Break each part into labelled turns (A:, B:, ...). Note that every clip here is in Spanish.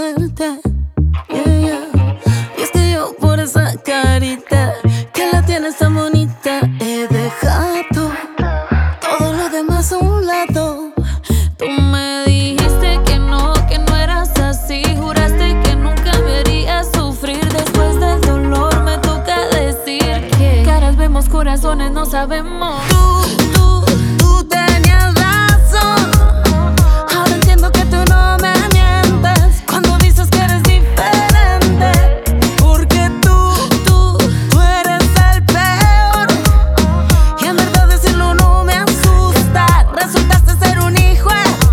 A: verte. Yeah, yeah. Y es que yo por esa carita que la tienes tan bonita he dejado todo lo demás a un lado. Tú me dijiste que no eras así. Juraste que nunca me harías sufrir. Después del dolor me toca decir que caras vemos, corazones no sabemos. Tú tenías razón. Ahora entiendo que tú no me mientes cuando dices que eres diferente. Porque tú eres el peor. Y en verdad decirlo no me asusta. Resultaste ser un hijo.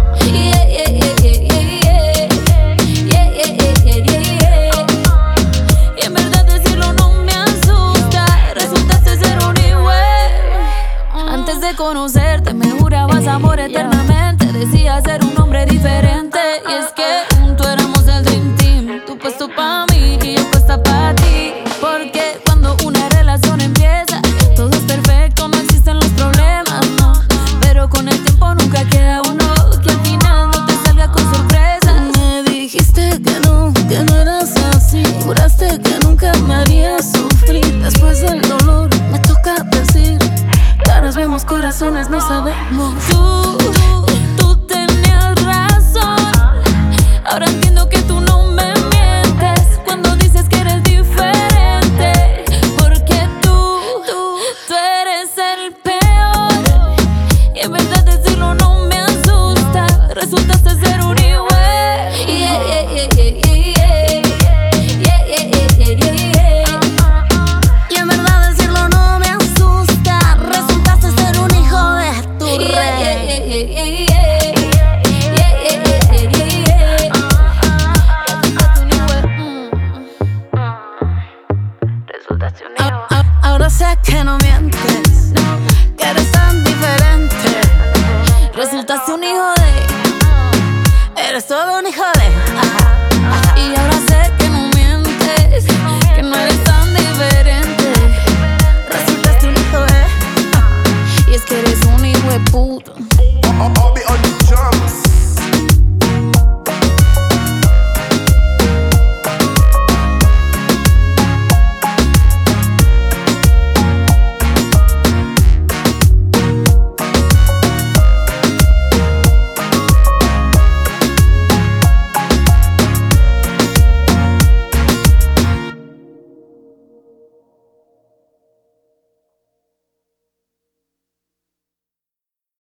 A: Y en verdad decirlo no me asusta. Resultaste ser un hijo. Antes de conocerte me jurabas amor eternamente. Decías ser un hombre diferente. Y es que juntos éramos el Dream Team. Tú puesto pa' mí y yo puesta pa' ti. Porque cuando una relación empieza todo es perfecto, no existen los problemas, no. Pero con el tiempo nunca queda uno que al final no te salga con sorpresas. Me dijiste que no eras así. Juraste que nunca me harías sufrir. Después del dolor me toca decir caras vemos, corazones no sabemos. Tú tenías razón. Ahora entiendo